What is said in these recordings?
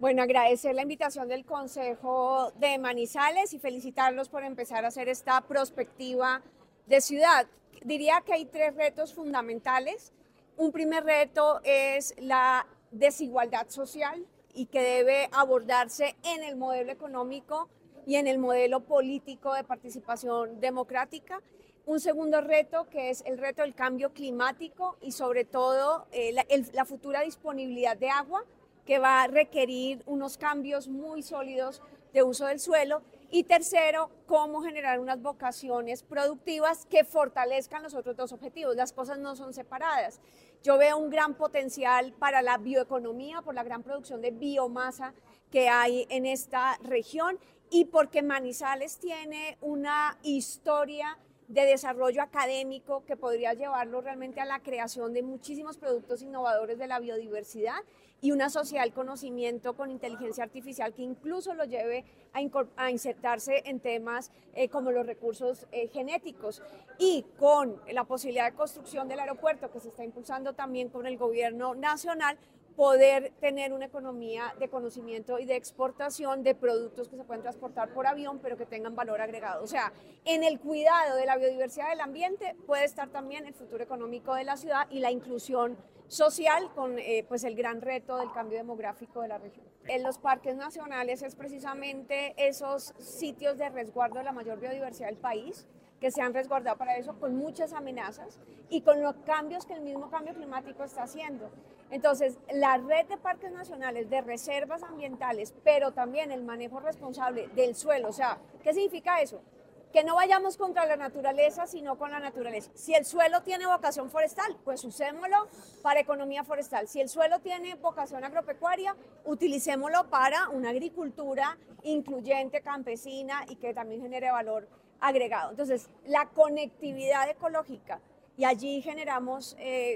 Bueno, agradecer la invitación del Consejo de Manizales y felicitarlos por empezar a hacer esta prospectiva de ciudad. Diría que hay tres retos fundamentales. Un primer reto es la desigualdad social y que debe abordarse en el modelo económico y en el modelo político de participación democrática. Un segundo reto que es el reto del cambio climático y sobre todo la futura disponibilidad de agua, que va a requerir unos cambios muy sólidos de uso del suelo. Y tercero, cómo generar unas vocaciones productivas que fortalezcan los otros dos objetivos. Las cosas no son separadas. Yo veo un gran potencial para la bioeconomía por la gran producción de biomasa que hay en esta región y porque Manizales tiene una historia de desarrollo académico que podría llevarlo realmente a la creación de muchísimos productos innovadores de la biodiversidad y una sociedad del conocimiento con inteligencia artificial que incluso lo lleve a insertarse en temas como los recursos genéticos, y con la posibilidad de construcción del aeropuerto que se está impulsando también con el gobierno nacional, poder tener una economía de conocimiento y de exportación de productos que se pueden transportar por avión, pero que tengan valor agregado. O sea, en el cuidado de la biodiversidad del ambiente puede estar también el futuro económico de la ciudad y la inclusión social con pues el gran reto del cambio demográfico de la región. En los parques nacionales es precisamente esos sitios de resguardo de la mayor biodiversidad del país, que se han resguardado para eso, con muchas amenazas y con los cambios que el mismo cambio climático está haciendo. Entonces, la red de parques nacionales, de reservas ambientales, pero también el manejo responsable del suelo, o sea, ¿qué significa eso? Que no vayamos contra la naturaleza, sino con la naturaleza. Si el suelo tiene vocación forestal, pues usémoslo para economía forestal. Si el suelo tiene vocación agropecuaria, utilicémoslo para una agricultura incluyente, campesina y que también genere valor agregado. Entonces, la conectividad ecológica, y allí generamos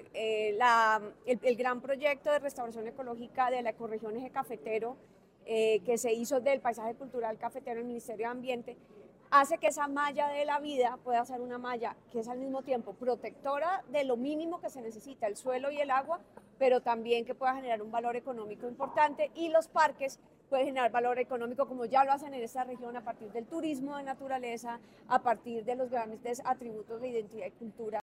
el gran proyecto de restauración ecológica de la ecorregión Eje Cafetero, que se hizo del paisaje cultural cafetero en el Ministerio de Ambiente, hace que esa malla de la vida pueda ser una malla que es al mismo tiempo protectora de lo mínimo que se necesita, el suelo y el agua, pero también que pueda generar un valor económico importante, y los parques pueden generar valor económico como ya lo hacen en esta región a partir del turismo de naturaleza, a partir de los grandes atributos de identidad y cultura.